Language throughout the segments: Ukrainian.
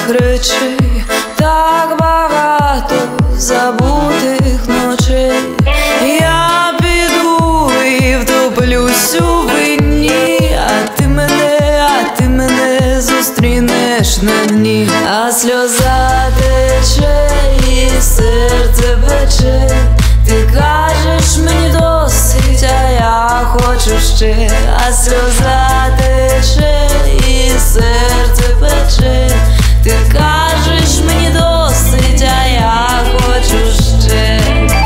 забутих речей, так багато забутих ночей. Я піду і втоплюсь у вині, а ти мене зустрінеш на дні. А сльоза тече і серце пече. Ти кажеш мені досить, а я хочу ще. А сльоза тече і серце пече. Ти кажеш мені досить, а я хочу ще.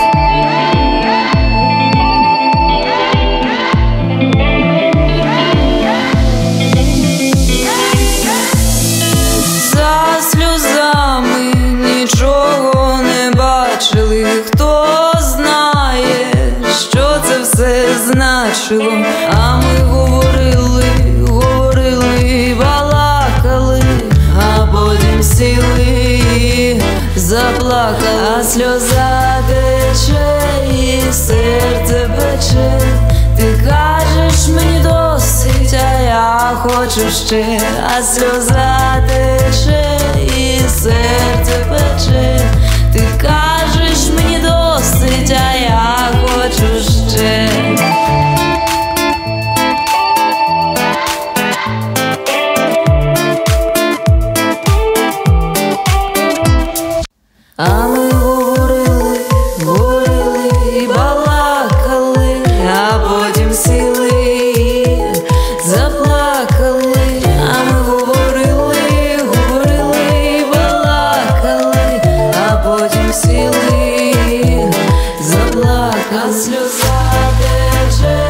За сльозами нічого не бачили. Хто знає, що це все значило? А ми говорили, балакали, а потім сіли і заплакали. А сльоза тече і серце пече. Ти кажеш мені досить, а я хочу ще. А сльоза тече і серце пече. Ти кажеш мені досить, а я хочу ще. А ми говорили, балакали, а потім сіли і заплакали. А ми говорили, балакали, а потім сіли і заплакали. Сльоза тече